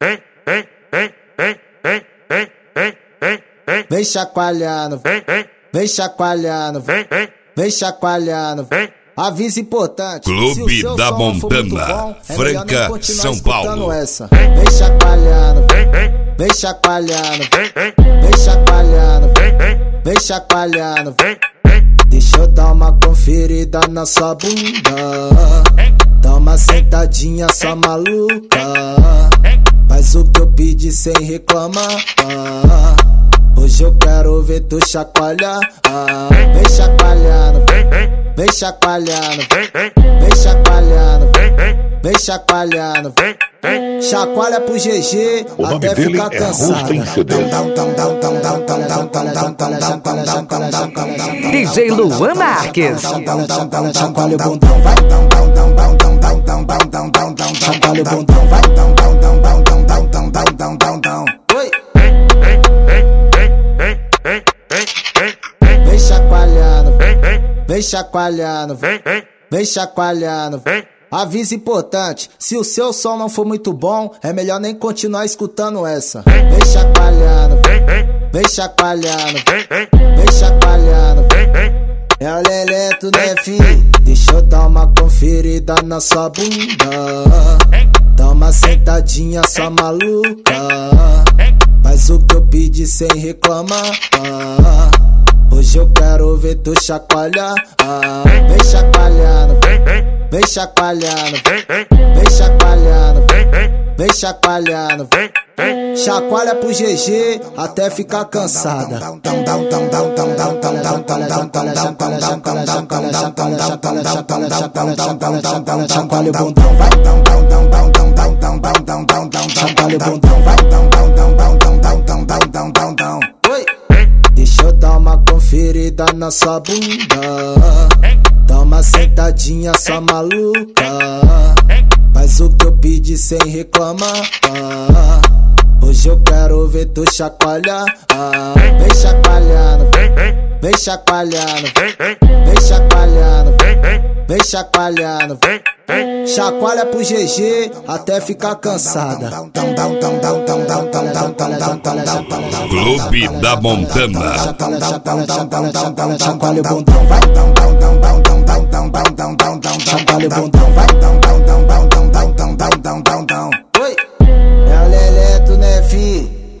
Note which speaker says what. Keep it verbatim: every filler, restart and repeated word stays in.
Speaker 1: Vem chacoalhando, vem chacoalhando, vem chacoalhando. Aviso importante.
Speaker 2: Clube da Montana,
Speaker 1: bom, é
Speaker 2: Franca, São Paulo.
Speaker 1: Essa. Vem chacoalhando, vem chacoalhando, vem chacoalhando, vem chacoalhando. Deixa eu dar uma conferida na sua bunda. Dá uma sentadinha só maluca. Faz o que eu pedi sem reclamar. Hoje eu quero ver tu chacoalhar. Vem chacoalhando, vem chacoalhando, vem chacoalhando, vem chacoalhando. Chacoalha pro G G até ficar cansado.
Speaker 3: D J Luan Marques.
Speaker 1: Chacoalha o bundão, vai. Chacoalha o bundão, vai. Oi. Vem chacoalhando, vem chacoalhando, vem chacoalhando. Aviso importante, se o seu som não for muito bom, é melhor nem continuar escutando essa. Vem chacoalhando, vem chacoalhando, vem chacoalhando. É o Leleto, né, fi? Deixa eu dar uma conferida na sua bunda. Dá uma sentadinha só maluca. Faz o que eu pedi sem reclamar. Hoje eu quero ver tu chacoalhar. Vem chacoalhando, vem chacoalhando, vem chacoalhando, vem chacoalhando. Chacoalha pro G G até ficar cansada. Chacoalha o bundão, vai. Chacoalha o bundão, vai. Oi. Deixa eu dar uma conferida na sua bunda. Dá uma sentadinha só maluca. Faz o que eu pedi sem reclamar. Hoje eu quero ver tu chacoalhar. Vem chacoalhando, vem chacoalhando, vem chacoalhando, vem chacoalhando. Chacoalha pro G G até ficar cansada.
Speaker 2: Clube da Montana.
Speaker 1: Chacoalha o bundão, vai. Chacoalha o bundão, vai.